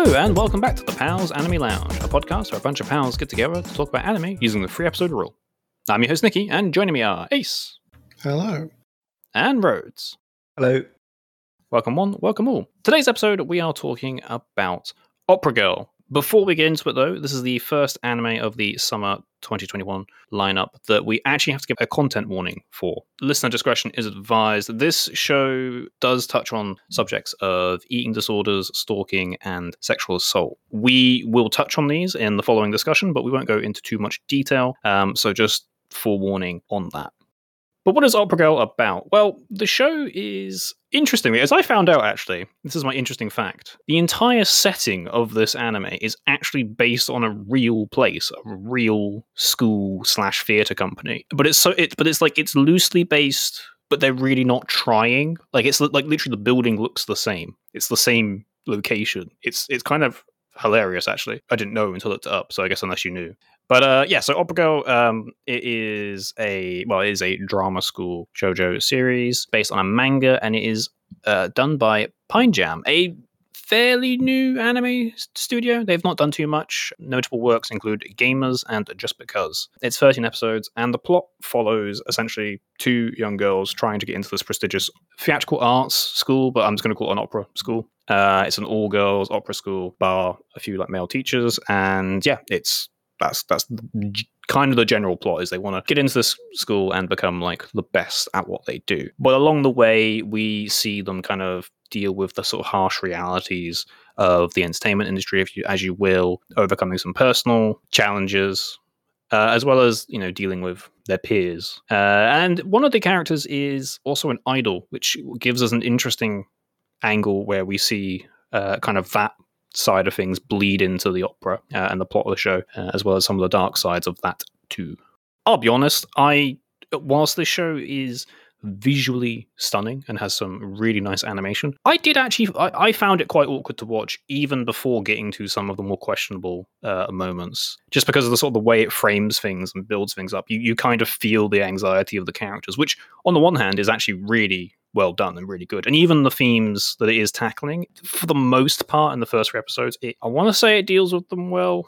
Hello, and welcome back to the Pals Anime Lounge, a podcast where a bunch of pals get together to talk about anime using the 3-episode rule. I'm your host, Nikki, and joining me are Ace. Hello. And Rhodes. Hello. Welcome one, welcome all. Today's episode, we are talking about Opera Girl. Before we get into it, though, this is the first anime of the summer 2021 lineup that we actually have to give a content warning for. Listener discretion is advised. This show does touch on subjects of eating disorders, stalking, and sexual assault. We will touch on these in the following discussion, but we won't go into too much detail, so just forewarning on that. But what is Opera Girl about? Well, the show is, interestingly, as I found out actually, this is my interesting fact, the entire setting of this anime is actually based on a real place, a real school/theater company. But it's loosely based, but they're really not trying. Like it's like literally the building looks the same. It's the same location. It's kind of hilarious actually. I didn't know until I looked it up, so I guess unless you knew. But so Opera Girl, it is a drama school shoujo series based on a manga, and it is done by Pine Jam, a fairly new anime studio. They've not done too much. Notable works include Gamers and Just Because. It's 13 episodes, and the plot follows essentially two young girls trying to get into this prestigious theatrical arts school, but I'm just going to call it an opera school. It's an all-girls opera school, bar a few like male teachers, and yeah, that's kind of the general plot is they want to get into this school and become like the best at what they do. But along the way, we see them kind of deal with the sort of harsh realities of the entertainment industry, as you will, overcoming some personal challenges, as well as, dealing with their peers. And one of the characters is also an idol, which gives us an interesting angle where we see kind of that side of things bleed into the opera and the plot of the show, as well as some of the dark sides of that too. I'll be honest, whilst this show is visually stunning and has some really nice animation, I found it quite awkward to watch even before getting to some of the more questionable moments, just because of the sort of the way it frames things and builds things up. You kind of feel the anxiety of the characters, which on the one hand is actually really well done and really good. And even the themes that it is tackling, for the most part in the first 3 episodes, I want to say it deals with them well.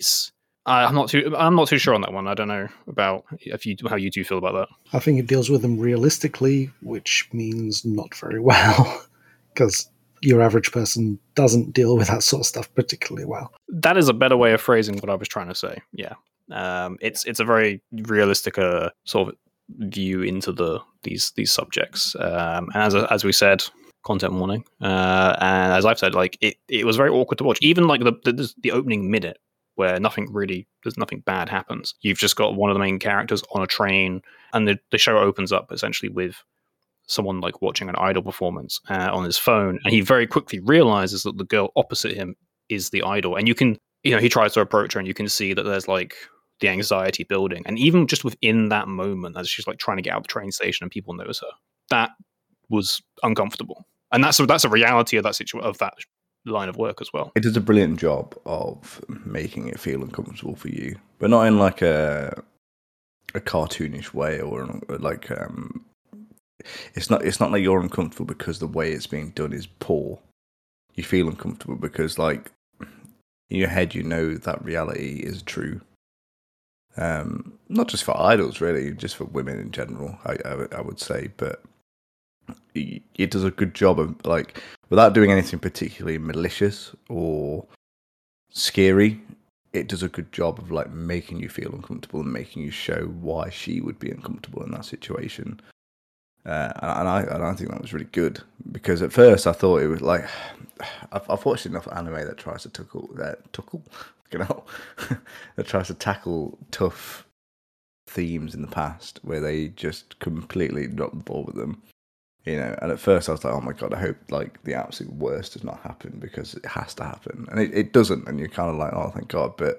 I'm not too sure on that one. I don't know about how you two feel about that. I think it deals with them realistically, which means not very well, because your average person doesn't deal with that sort of stuff particularly well. That is a better way of phrasing what I was trying to say. Yeah, it's a very realistic sort of view into these subjects, and as we said, content warning. And as I've said, like it was very awkward to watch. Even like the opening minute, where there's nothing bad happens. You've just got one of the main characters on a train, and the show opens up essentially with someone like watching an idol performance on his phone, and he very quickly realizes that the girl opposite him is the idol, and he tries to approach her, and you can see that there's like the anxiety building, and even just within that moment, as she's like trying to get out of the train station and people notice her, that was uncomfortable, and that's a reality of that situation, of that line of work as well. It does a brilliant job of making it feel uncomfortable for you, but not in like a cartoonish way, or like it's not like you're uncomfortable because the way it's being done is poor. You feel uncomfortable because like in your head you know that reality is true. Not just for idols, really, just for women in general, I would say, but it does a good job of, like, without doing anything particularly malicious or scary, it does a good job of like making you feel uncomfortable and making you show why she would be uncomfortable in that situation. And I think that was really good, because at first I thought it was like, I've watched enough anime that tries to that tries to tackle tough themes in the past, where they just completely drop the ball with them. And at first I was like, oh my god, I hope like the absolute worst does not happen, because it has to happen, and it doesn't, and you're kind of like, oh thank god. But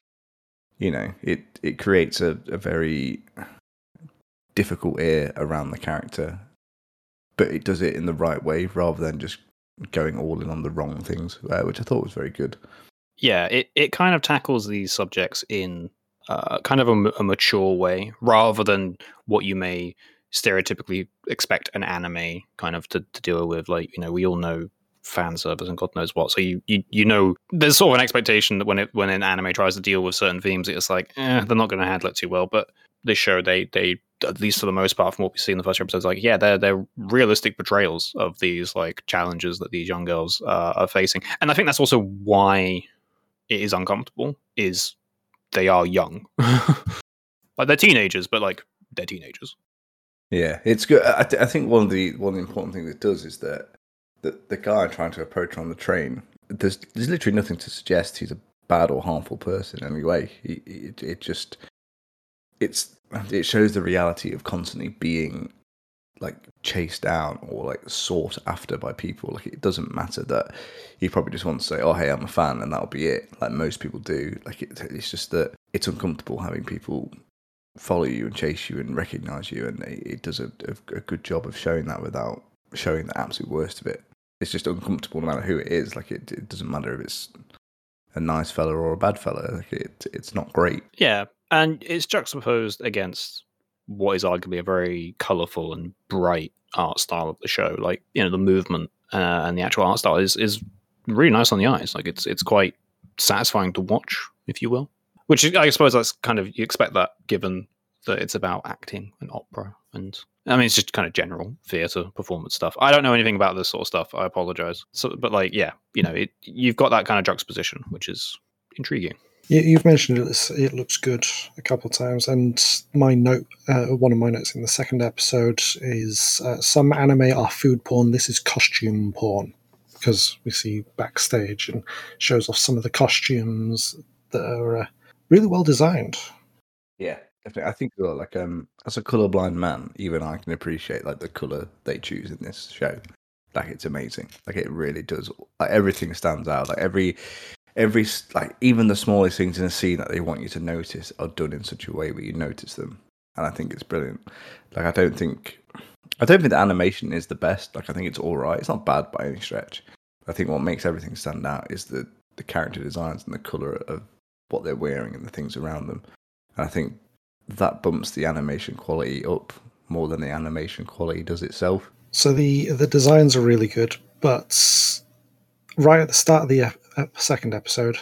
it creates a very difficult air around the character, but it does it in the right way rather than just going all in on the wrong things, which I thought was very good. Yeah, it kind of tackles these subjects in kind of a mature way, rather than what you may stereotypically expect an anime kind of to deal with. Like, we all know fan service and God knows what. So you know, there's sort of an expectation that when an anime tries to deal with certain themes, it's like, they're not going to handle it too well. But this show, they at least for the most part, from what we see in the first episodes, like, yeah, they're realistic portrayals of these like challenges that these young girls are facing. And I think that's also why it is uncomfortable. Is they are young, like they're teenagers, but like they're teenagers. Yeah, it's good. I think one of the important things it does is that the guy trying to approach her on the train, there's literally nothing to suggest he's a bad or harmful person in any way. It shows the reality of constantly being like chased down or like sought after by people. Like, it doesn't matter that he probably just wants to say, "Oh, hey, I'm a fan," and that'll be it. Like most people do. Like it's just that it's uncomfortable having people follow you and chase you and recognize you, and it does a good job of showing that without showing the absolute worst of it. It's just uncomfortable no matter who it is. Like it doesn't matter if it's a nice fella or a bad fella. Like it's not great. Yeah, and it's juxtaposed against what is arguably a very colourful and bright art style of the show. Like, you know, the movement and the actual art style is really nice on the eyes. Like it's quite satisfying to watch, if you will. Which I suppose that's kind of, you expect that given that it's about acting and opera, and I mean it's just kind of general theatre performance stuff. I don't know anything about this sort of stuff. I apologise. So, but like, yeah, you know, you've got that kind of juxtaposition, which is intriguing. You've mentioned it looks good a couple of times, and my note, one of my notes in the second episode is some anime are food porn. This is costume porn, because we see backstage and shows off some of the costumes that are really well designed. Yeah, definitely. I think like as a colorblind man, even I can appreciate like the color they choose in this show. Like it's amazing. Like it really does. Like everything stands out. Like every like even the smallest things in a scene that they want you to notice are done in such a way where you notice them, and I think it's brilliant. Like I don't think the animation is the best. Like I think it's all right. It's not bad by any stretch. I think what makes everything stand out is the character designs and the color of what they're wearing and the things around them. And I think that bumps the animation quality up more than the animation quality does itself. So the designs are really good, but right at the start of the second episode,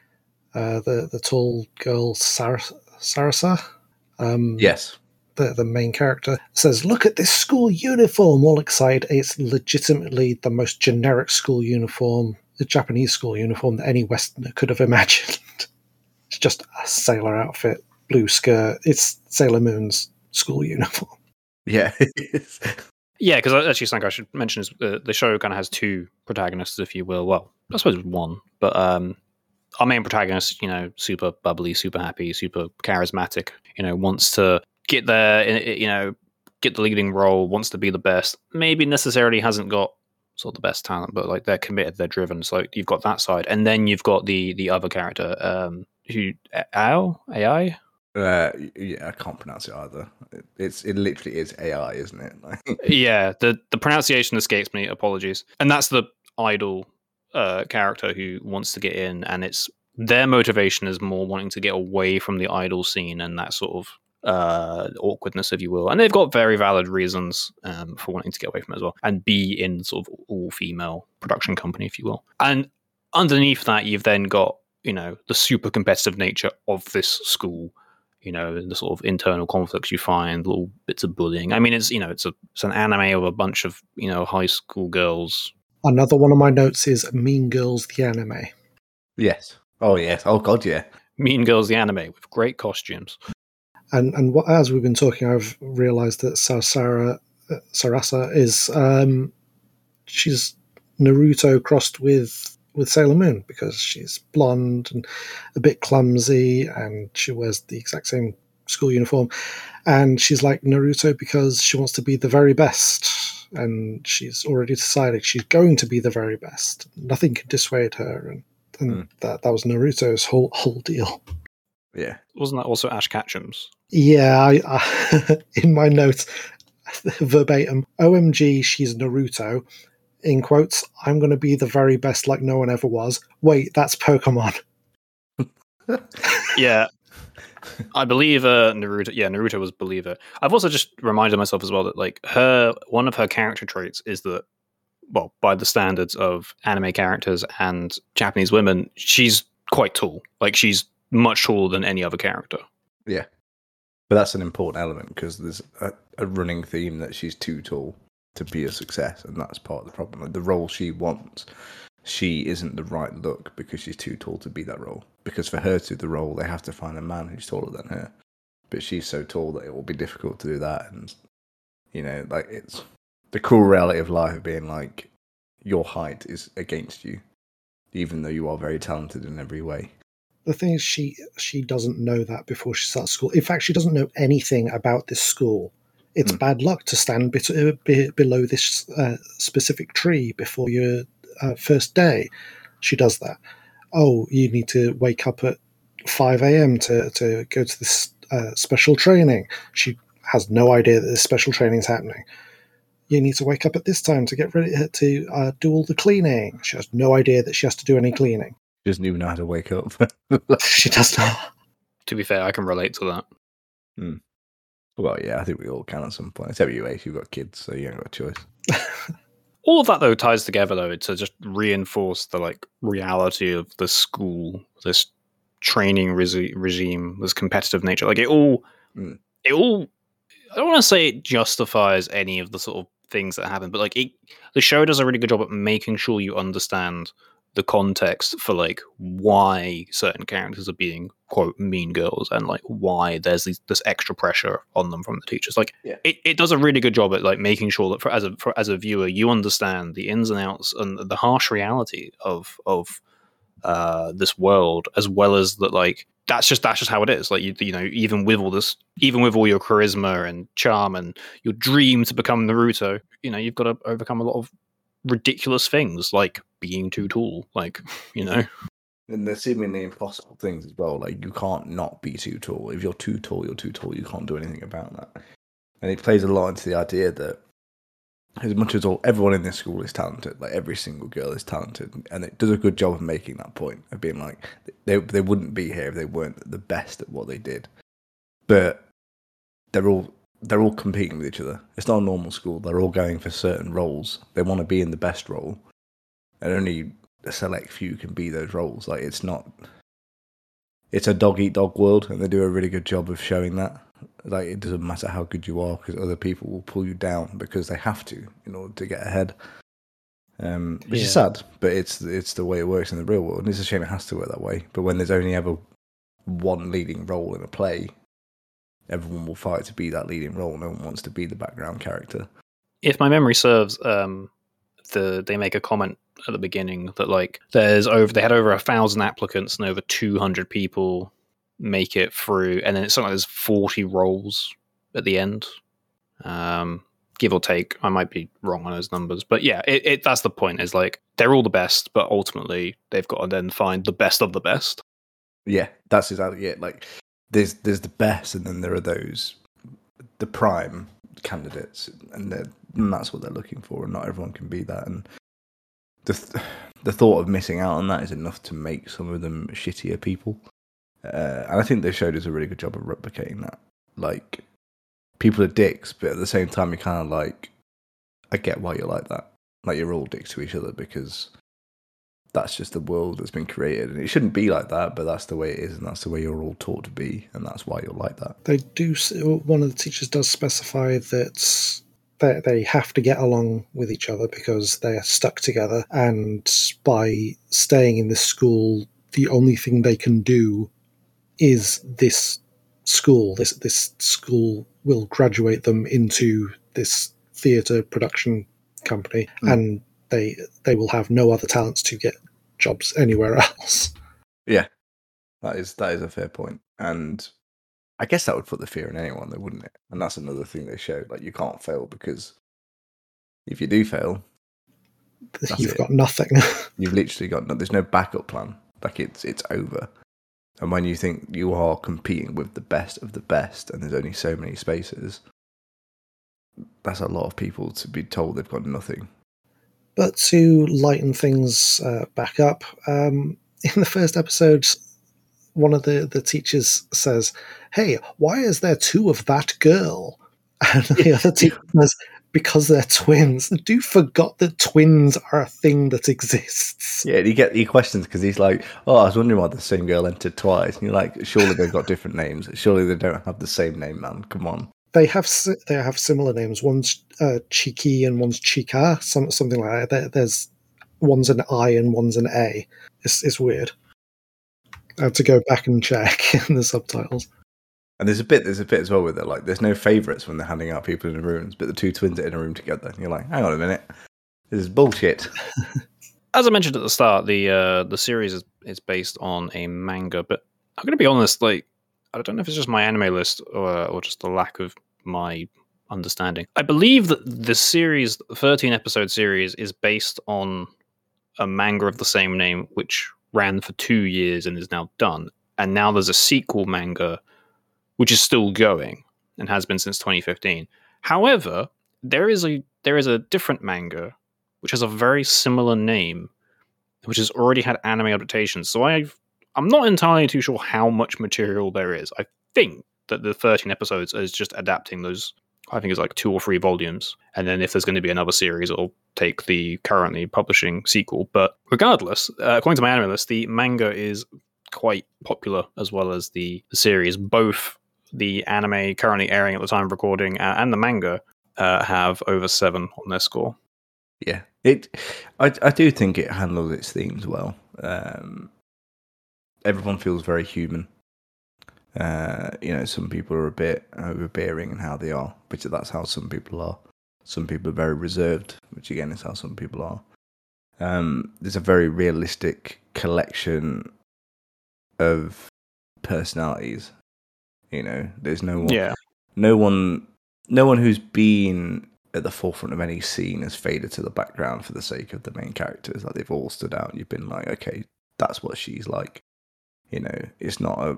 the tall girl Sarasa, yes, the main character, says, "Look at this school uniform!" All excited. It's legitimately the most generic school uniform, the Japanese school uniform that any Westerner could have imagined. It's just a sailor outfit, blue skirt. It's Sailor Moon's school uniform. Yeah. Yeah, because actually something I should mention is the show kind of has two protagonists, if you will. Well, I suppose one, but our main protagonist, you know, super bubbly, super happy, super charismatic, you know, wants to get there, you know, get the leading role, wants to be the best. Maybe necessarily hasn't got sort of the best talent, but like they're committed, they're driven. So you've got that side, and then you've got the other character, who AI. Yeah, I can't pronounce it either. It literally is AI, isn't it? Yeah, the pronunciation escapes me. Apologies. And that's the idol character who wants to get in, and it's their motivation is more wanting to get away from the idol scene and that sort of awkwardness, if you will. And they've got very valid reasons for wanting to get away from it as well, and be in sort of all-female production company, if you will. And underneath that, you've then got, you know, the super competitive nature of this school. You know, the sort of internal conflicts you find, little bits of bullying. I mean, it's, you know, it's an anime of a bunch of, you know, high school girls. Another one of my notes is Mean Girls the anime. Yes. Oh yes. Oh god, yeah. Mean Girls the anime with great costumes. And what, as we've been talking, I've realised that Sarasa is she's Naruto crossed with Sailor Moon, because she's blonde and a bit clumsy, and she wears the exact same school uniform, and she's like Naruto because she wants to be the very best, and she's already decided she's going to be the very best. Nothing can dissuade her, and that was Naruto's whole deal. Yeah. Wasn't that also Ash Ketchum's? Yeah, I in my notes, verbatim, OMG, she's Naruto. In quotes, I'm going to be the very best like no one ever was. Wait, that's Pokemon. Yeah. I believe Naruto. Yeah, Naruto was Believer. I've also just reminded myself as well that like one of her character traits is that well, by the standards of anime characters and Japanese women, she's quite tall. Like, she's much taller than any other character. Yeah. But that's an important element because there's a running theme that she's too tall to be a success, and that's part of the problem. Like, the role she wants, she isn't the right look because she's too tall to be that role. Because for her to do the role, they have to find a man who's taller than her. But she's so tall that it will be difficult to do that. And, you know, like, it's the cruel reality of life of being like, your height is against you, even though you are very talented in every way. The thing is, she doesn't know that before she starts school. In fact, she doesn't know anything about this school. It's bad luck to stand below this specific tree before your first day. She does that. Oh, you need to wake up at 5 a.m. to go to this special training. She has no idea that this special training is happening. You need to wake up at this time to get ready to do all the cleaning. She has no idea that she has to do any cleaning. She doesn't even know how to wake up. She does not. To be fair, I can relate to that. Well, yeah, I think we all can at some point. Except you, Ace, you've got kids, so you ain't got a choice. All of that, though, ties together, though, to just reinforce the, like, reality of the school, this training regime, this competitive nature. Like, it all, I don't want to say it justifies any of the sort of things that happen, but, like, the show does a really good job at making sure you understand the context for, like, why certain characters are being, quote, mean girls, and, like, why there's this extra pressure on them from the teachers. Like, it does a really good job at, like, making sure that as a viewer, you understand the ins and outs and the harsh reality of this world, as well as that, like, that's just how it is. Like, you know, even with all your charisma and charm and your dream to become Naruto, you know, you've got to overcome a lot of ridiculous things, like being too tall, like, you know. And they're seemingly impossible things as well. Like, you can't not be too tall. If you're too tall, you're too tall. You can't do anything about that. And it plays a lot into the idea that as much as everyone in this school is talented, like, every single girl is talented, and it does a good job of making that point, of being like, they wouldn't be here if they weren't the best at what they did. But they're all competing with each other. It's not a normal school. They're all going for certain roles. They want to be in the best role, and only a select few can be those roles. Like, it's a dog-eat-dog world, and they do a really good job of showing that. Like, it doesn't matter how good you are, because other people will pull you down because they have to in order to get ahead. Which is sad, but it's the way it works in the real world, and it's a shame it has to work that way. But when there's only ever one leading role in a play, everyone will fight to be that leading role. No one wants to be the background character. If my memory serves, they make a comment at the beginning that, like, they had over 1,000 applicants and over 200 people make it through, and then it's something like there's 40 roles at the end, give or take. I might be wrong on those numbers, but yeah, it that's the point. Is like, they're all the best, but ultimately they've got to then find the best of the best. Yeah, that's exactly it. Like, there's the best, and then there are the prime candidates, and that's what they're looking for, and not everyone can be that. And the thought of missing out on that is enough to make some of them shittier people. And I think the show does a really good job of replicating that. Like, people are dicks, but at the same time, you're kind of like, I get why you're like that. Like, you're all dicks to each other because that's just the world that's been created, and it shouldn't be like that, but that's the way it is, and that's the way you're all taught to be, and that's why you're like that. They do. One of the teachers does specify that they have to get along with each other because they are stuck together, and by staying in this school, the only thing they can do is this school. This school will graduate them into this theatre production company, and they will have no other talents to get jobs anywhere else. Yeah, that is a fair point, and I guess that would put the fear in anyone, though, wouldn't it? And that's another thing they showed. Like, you can't fail, because if you do fail, you've got nothing. You've literally got there's no backup plan. Like, it's over. And when you think you are competing with the best of the best, and there's only so many spaces, that's a lot of people to be told they've got nothing. But to lighten things back up, in the first episode, one of the teachers says, "Hey, why is there two of that girl?" And the other teacher says, because they're twins. The dude forgot that twins are a thing that exists. Yeah, you get the questions because he's like, "Oh, I was wondering why the same girl entered twice." And you're like, "Surely they've got different names. Surely they don't have the same name, man. Come on." They have similar names. One's Chiki and one's Chika, something like that. There's one's an I and one's an A. It's weird. I have to go back and check in the subtitles. And there's a bit as well with it. Like, there's no favourites when they're handing out people in the rooms, but the two twins are in a room together. And you're like, hang on a minute, this is bullshit. As I mentioned at the start, the series is based on a manga, but I'm going to be honest, like, I don't know if it's just my anime list or just the lack of my understanding. I believe that the series, the 13-episode series, is based on a manga of the same name, which ran for 2 years and is now done. And now there's a sequel manga, which is still going and has been since 2015. However, there is a different manga which has a very similar name, which has already had anime adaptations. So I'm not entirely too sure how much material there is. I think that the 13 episodes is just adapting those. I think it's like 2 or 3 volumes, and then if there's going to be another series, it'll take the currently publishing sequel. But regardless, according to my anime list, the manga is quite popular as well as the series. Both the anime currently airing at the time of recording and the manga have over 7 on their score. Yeah, I do think it handles its themes well. Everyone feels very human. Some people are a bit overbearing in how they are, which that's how some people are. Some people are very reserved, which again is how some people are. There's a very realistic collection of personalities. There's no one who's been at the forefront of any scene has faded to the background for the sake of the main characters. Like, they've all stood out. You've been like, okay, that's what she's like. It's not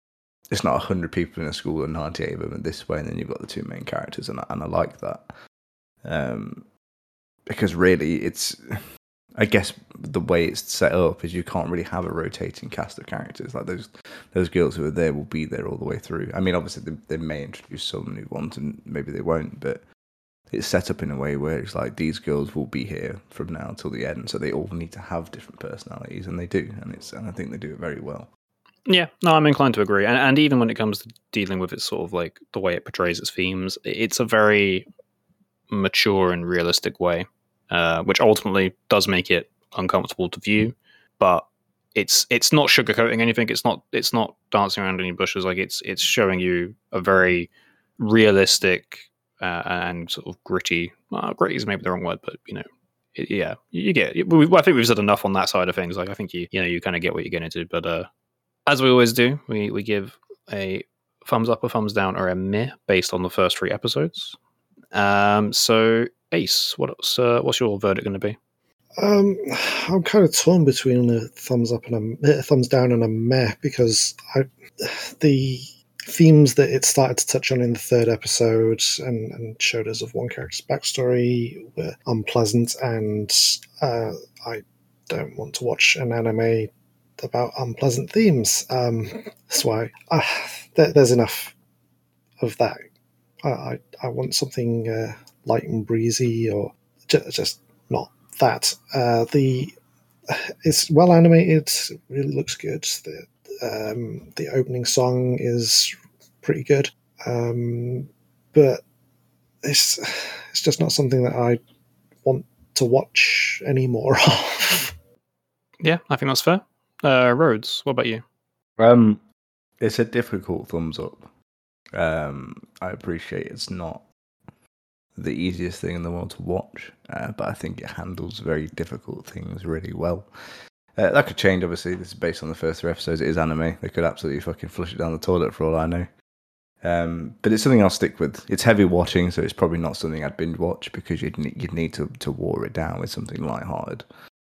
100 people in a school and 98 of them are this way, and then you've got the 2 main characters, and I like that. Because really, it's, I guess the way it's set up is you can't really have a rotating cast of characters. Like, those girls who are there will be there all the way through. I mean, obviously they may introduce some new ones, and maybe they won't, but it's set up in a way where it's like these girls will be here from now till the end, so they all need to have different personalities, and they do, and I think they do it very well. Yeah, no, I'm inclined to agree. And even when it comes to dealing with it, sort of like the way it portrays its themes, it's a very mature and realistic way, which ultimately does make it uncomfortable to view. But it's not sugarcoating anything. It's not dancing around any bushes. Like, it's showing you a very realistic and sort of gritty. Gritty is maybe the wrong word, but you get. I think we've said enough on that side of things. Like, I think you kind of get what you're getting into, but. As we always do, we give a thumbs up, a thumbs down, or a meh based on the first 3 episodes. So, Ace, what's your verdict going to be? I'm kind of torn between a thumbs up and a thumbs down and a meh, because the themes that it started to touch on in the 3rd episode and showed us of one character's backstory were unpleasant, and I don't want to watch an anime about unpleasant themes. That's why there's enough of that. I want something light and breezy, or just not that. It's well animated. It really looks good. The opening song is pretty good, but it's just not something that I want to watch any more of. Yeah, I think that's fair. Rhodes, what about you? It's a difficult thumbs up. I appreciate it's not the easiest thing in the world to watch, but I think it handles very difficult things really well. That could change, obviously. This is based on the first 3 episodes. It is anime. They could absolutely fucking flush it down the toilet for all I know. But it's something I'll stick with. It's heavy watching, so it's probably not something I'd binge watch, because you'd need to water it down with something lighthearted.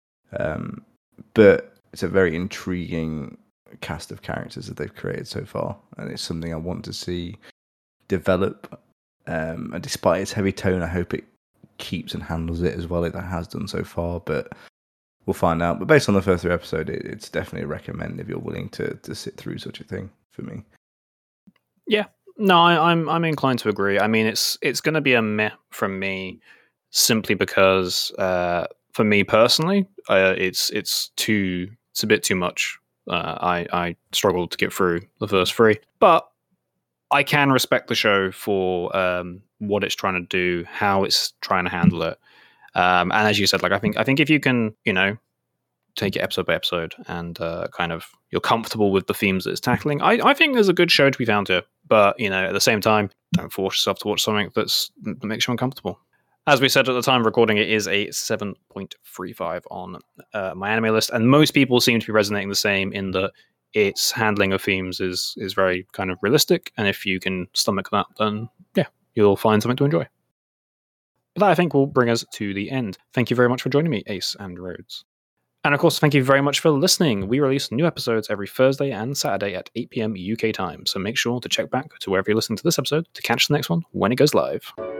But it's a very intriguing cast of characters that they've created so far, and it's something I want to see develop. And despite its heavy tone, I hope it keeps and handles it as well as it has done so far, but we'll find out. But based on the first 3 episodes, it's definitely a recommend if you're willing to sit through such a thing, for me. Yeah, No, I'm inclined to agree. I mean, it's going to be a meh from me, simply because for me personally, it's a bit too much. I struggled to get through the first three, but I can respect the show for what it's trying to do, how it's trying to handle it, and as you said, like I think if you can, take it episode by episode and kind of you're comfortable with the themes that it's tackling, I think there's a good show to be found here. But at the same time, don't force yourself to watch something that makes you uncomfortable. As we said at the time of recording, it is a 7.35 on my anime list, and most people seem to be resonating the same in that its handling of themes is very kind of realistic, and if you can stomach that, then yeah, you'll find something to enjoy. But that, I think, will bring us to the end. Thank you very much for joining me, Ace and Rhodes. And of course, thank you very much for listening. We release new episodes every Thursday and Saturday at 8 p.m. UK time, so make sure to check back to wherever you're listening to this episode to catch the next one when it goes live.